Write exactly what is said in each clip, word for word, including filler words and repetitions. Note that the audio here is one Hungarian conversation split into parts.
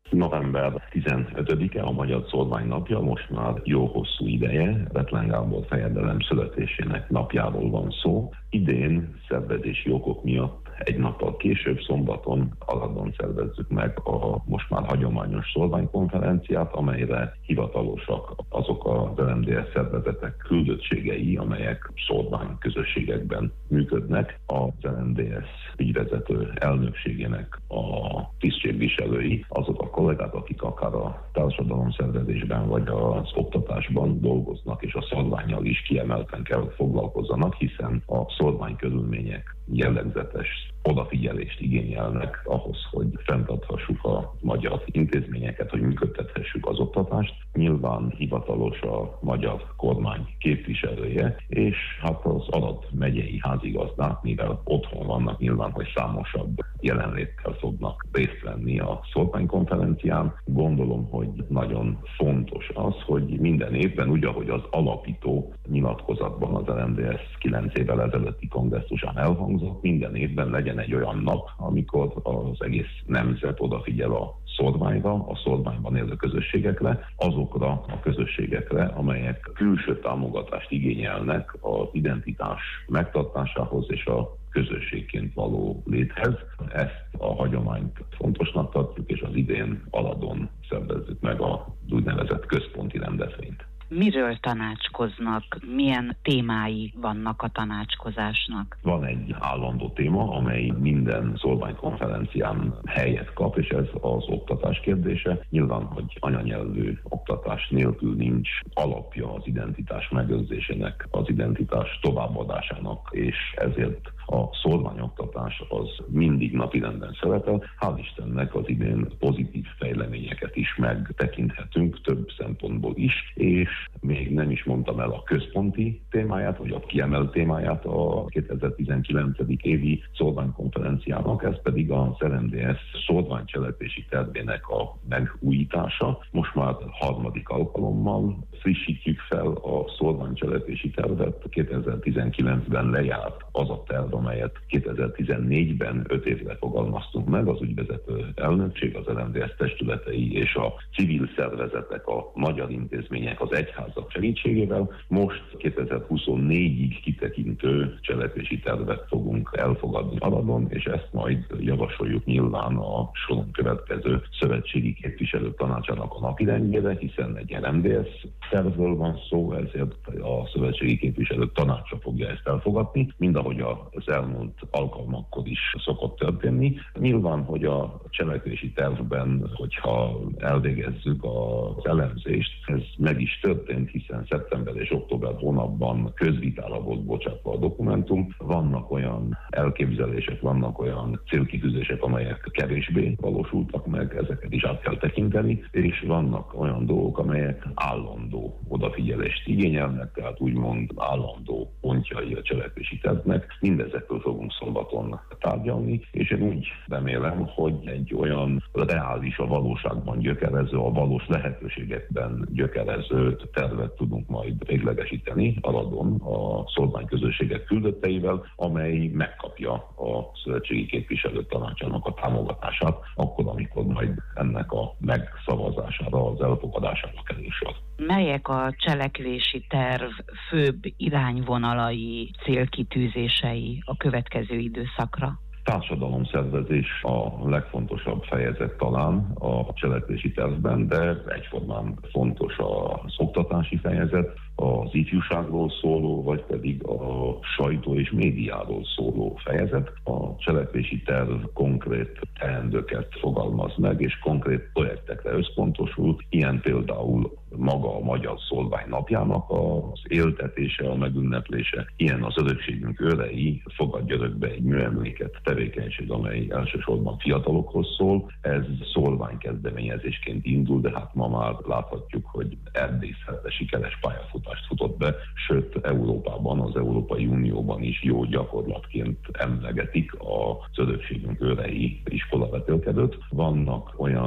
November tizenötödike a Magyar Szorvány napja, most már jó hosszú ideje, Bethlen Gábor fejedelem születésének napjáról van szó. Idén szervezési okok miatt egy nappal később, szombaton Aradon szervezzük meg a most már hagyományos szorványkonferenciát, amelyre hivatalosak azok az el em dé es szervezetek küldöttségei, amelyek szorvány közösségekben működnek. Az el em dé es ügyvezető elnökségének a tisztségviselői, azok a kollégák, akik akár a társadalomszervezésben vagy az oktatásban dolgoznak, és a szorvánnyal is kiemelten kell foglalkozzanak, hiszen a szorvány körülmények jellegzetes odafigyelést igényelnek ahhoz, hogy fenntarthassuk a magyar intézményeket, hogy működtethessük az oktatást. Nyilván hivatalos a magyar kormány képviselője, és hát az Arad megyei házigazdák, mivel otthon vannak, nyilván, hogy számosabb jelenléttel fognak részt venni a szorványkonferencián. Gondolom, hogy nagyon fontos az, hogy minden évben, úgy, ahogy az alapító nyilatkozatban az el em dé es kilenc évvel ezelőtti kongresszusán elhangzott, minden évben legyen egy olyan nap, amikor az egész nemzet odafigyel a szorványra, a szorványban élő közösségekre, azokra a közösségekre, amelyek külső támogatást igényelnek az identitás megtartásához és a közösségként való léthez. Ezt a hagyományt fontosnak tartjuk, és az idén Aradon szervezzük meg az úgynevezett központi rendezvényt. Miről tanácskoznak? Milyen témái vannak a tanácskozásnak? Van egy állandó téma, amely minden szorványkonferencián helyet kap, és ez az oktatás kérdése. Nyilván, hogy anyanyelvű oktatás nélkül nincs alapja az identitás megőrzésének, az identitás továbbadásának, és ezért a szorványoktatás az mindig napirenden szerepel. Hál' Istennek az idén pozitív fejleményeket is megtekinthetünk több szempontból is, és még nem is mondtam el a központi témáját, vagy a kiemelt témáját a kétezer-tizenkilencedik évi szorványkonferenciának, ez pedig az el em dé es szorványcselekvési tervének a megújítása. Most már harmadik alkalommal frissítjük fel a szorványcselekvési tervet. kétezer-tizenkilencben lejárt az a terv, amelyet kétezer-tizennégyben öt évre fogalmaztunk meg, az ügyvezető elnökség, az el em dé es testületei és a civil szervezetek, a magyar intézmények, az egyházak segítségével. Most kétezer-huszonnégyig kitekintő cselekvési tervet fogunk elfogadni Aradon, és ezt majd javasoljuk nyilván a soron következő szövetségi képviselők tanácsának a napirendjére, hiszen egy el em dé es tervről van szó, ezért a szövetségi képviselők tanácsa fogja ezt elfogadni, mind ahogy az elmúlt alkalmakkor is szokott történni. Nyilván, hogy a cselekvési tervben, hogyha elvégezzük az elemzést, ez meg is történt, hiszen szeptember és október hónapban közvitára volt bocsátva a dokumentum. Vannak olyan elképzelések, vannak olyan célkitűzések, amelyek kevésbé valósultak meg, ezeket is át kell tekinteni, és vannak olyan dolgok, amelyek állandó odafigyelést igényelnek, tehát úgymond állandó pontjai a cselekvési tervnek. Mindezekről fogunk szombaton tárgyalni, és én úgy remélem, hogy egy olyan reális, a valóságban gyökerező, a valós lehetőségekben gyökerező tervet tudunk majd véglegesíteni Aradon a szorványközösségek küldötteivel, amely megkapja a szövetségi képviselők tanácsának a támogatását, akkor, amikor majd ennek a megszavazására, az elfogadására kerül sor. Melyek a cselekvési terv főbb irányvonalai, célkitűzései a következő időszakra? Társadalomszervezés a legfontosabb fejezet talán a cselekvési tervben, de egyformán fontos az oktatási fejezet, az ifjúságról szóló, vagy pedig a sajtó és médiáról szóló fejezet. A cselekvési terv konkrét teendőket fogalmaz meg, és konkrét projektekre összpontosul, ilyen például maga a Magyar Szorvány napjának az éltetése, a megünneplése, ilyen az Örökségünk őrei, fogadj örökbe egy műemléket tevékenység, amely elsősorban fiatalokhoz szól. Ez szorvány kezdeményezésként indul, de hát ma már láthatjuk, hogy erdészete sikeres pályafutást futott be, sőt Európában, az Európai Unióban is jó gyakorlatként emlegetik az Örökségünk őrei iskolavetélkedőt. Vannak olyan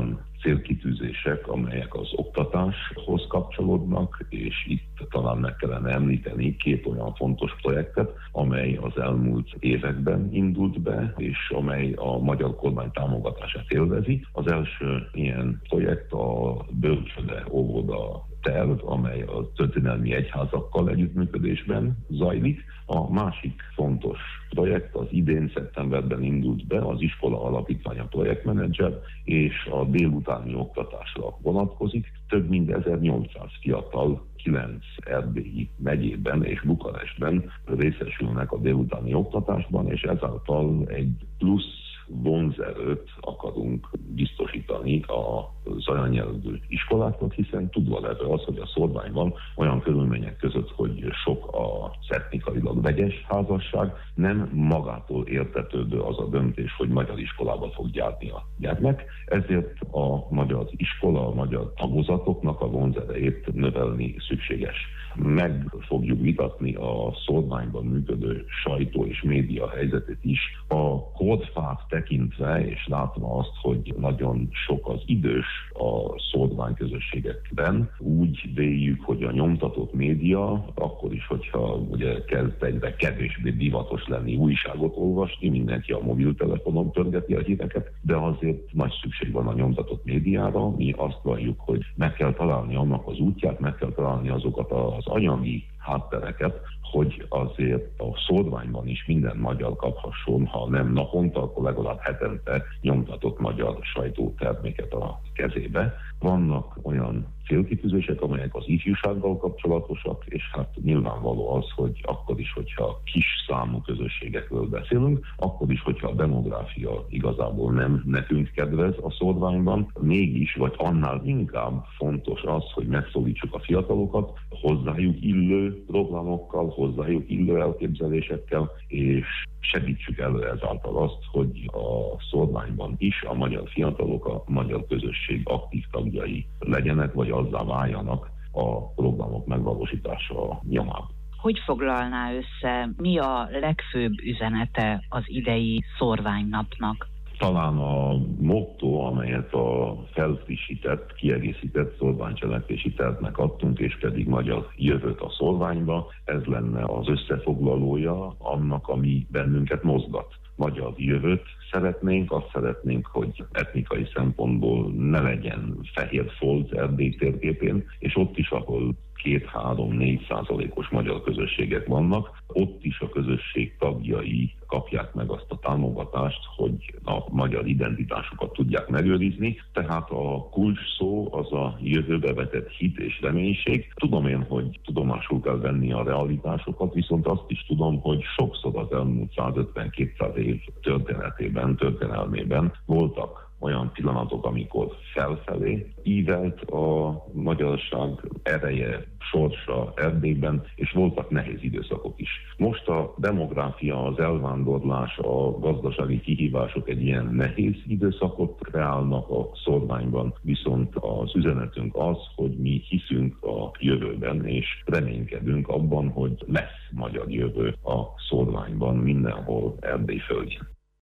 célkitűzések, amelyek az oktatáshoz kapcsolódnak, és itt talán meg kellene említeni két olyan fontos projektet, amely az elmúlt években indult be, és amely a magyar kormány támogatását élvezi. Az első ilyen projekt a bölcsöde óvoda terv, amely a történelmi egyházakkal együttműködésben zajlik. A másik fontos projekt az idén szeptemberben indult be, az iskola alapítványa projektmenedzser, és a délutáni oktatásra vonatkozik. Több mint ezernyolcszáz fiatal kilenc erdélyi megyében és Bukarestben részesülnek a délutáni oktatásban, és ezáltal egy plusz vonzerőt akarunk biztosítani az anyanyelvű iskoláknak, hiszen tudva levő az, hogy a szorványban olyan körülmények között, hogy sok az etnikailag vegyes házasság, nem magától értetődő az a döntés, hogy magyar iskolába fog járni a gyermek, ezért a magyar iskola, a magyar tagozatoknak a vonzerejét növelni szükséges. Meg fogjuk vitatni a szorványban működő sajtó és média helyzetét is. A kódfát tekintve és látva azt, hogy nagyon sok az idős a szorvány közösségekben, úgy véljük, hogy a nyomtatott média, akkor is, hogyha ugye kezd egyre kevésbé divatos lenni újságot olvasni, mindenki a mobiltelefonon pörgeti a híreket, de azért nagy szükség van a nyomtatott médiára. Mi azt valljuk, hogy meg kell találni annak az útját, meg kell találni azokat az anyagi háttereket, hogy azért a szorványban is minden magyar kaphasson, ha nem naponta, akkor legalább hetente nyomtatott magyar sajtóterméket a kezébe. Vannak olyan célkitűzések, amelyek az ifjúsággal kapcsolatosak, és hát nyilvánvaló az, hogy akkor is, hogyha kis számú közösségekről beszélünk, akkor is, hogyha a demográfia igazából nem nekünk kedvez a szorványban, mégis, vagy annál inkább fontos az, hogy megszólítsuk a fiatalokat, hozzájuk illő programokkal, hozzájuk illő elképzelésekkel, és segítsük elő ezáltal azt, hogy a szorványban is a magyar fiatalok, a magyar közösség aktív tagjai legyenek, vagy azzá váljanak a programok megvalósítása nyomán. Hogy foglalná össze, mi a legfőbb üzenete az idei szorványnapnak? Talán a motto, amelyet a felfrissített, kiegészített szorványcselekvési tervnek adtunk, és pedig magyar jövőt a szorványba, ez lenne az összefoglalója annak, ami bennünket mozgat. Magyar jövőt szeretnénk, azt szeretnénk, hogy etnikai szempontból ne legyen fehér folt Erdély térképén, és ott is, ahol két-három-négy százalékos magyar közösségek vannak, ott is a közösség tagjai kapják meg azt a támogatást, hogy a magyar identitásukat tudják megőrizni. Tehát a kulcs szó az a jövőbe vetett hit és reménység. Tudom én, hogy tudomásul kell venni a realitásokat, viszont azt is tudom, hogy sokszor az elmúlt százötven-kétszáz év történetében, történelmében voltak olyan pillanatok, amikor felfelé ívelt a magyarság ereje, sorsa Erdélyben, és voltak nehéz időszakok is. Most a demográfia, az elvándorlás, a gazdasági kihívások egy ilyen nehéz időszakot kreálnak a szorványban, viszont az üzenetünk az, hogy mi hiszünk a jövőben, és reménykedünk abban, hogy lesz magyar jövő a szorványban mindenhol Erdély földjén.